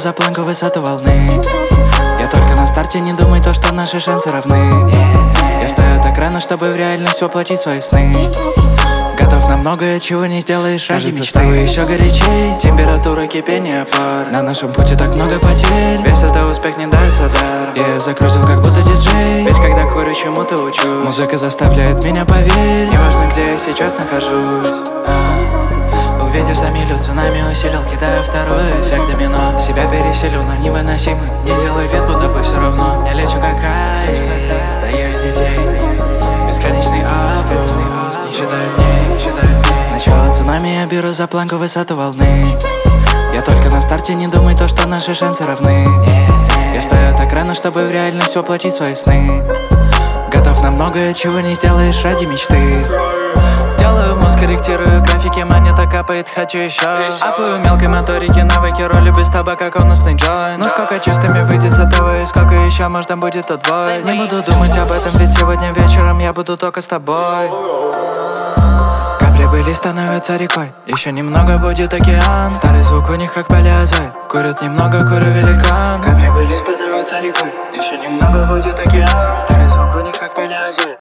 за планку высоту волны. Я только на старте, не думай то, что наши шансы равны. Я встаю так рано, чтобы в реальность воплотить свои сны. Готов на многое, чего не сделаешь ради мечты. Еще горячей, температура кипения пар. На нашем пути так много потерь, весь это успех не дается дар. Я закрутил как будто диджей, ведь когда курю, чему-то учу. Музыка заставляет меня, поверь, неважно где я сейчас нахожусь. Увидишь за милю, цунами усилил, кидаю второй эффект домино. Себя переселю на невыносимый, не делай вид, будто бы все равно. Я лечу как аист, стою из детей. Бесконечный август, не считаю дней, начало цунами, я беру за планку высоту волны. Я только на старте, не думай то, что наши шансы равны. Я встаю так рано, чтобы в реальность воплотить свои сны. Готов на многое, чего не сделаешь ради мечты. Делаю мозг, корректирую графики, монета капает, хочу еще. Апаю мелкой моторики, навыки, роли без табака, конусный джой. Ну сколько чистыми выйдет за ТВ, и сколько еще, может там будет удвоить. Не буду думать об этом, ведь сегодня вечером я буду только с тобой. Капли были, становятся рекой, еще немного будет океан. Старый звук у них как палеозой, курят немного, курю великан. Капли были, становятся рекой, еще немного будет океан. Старый звук у них как палеозой.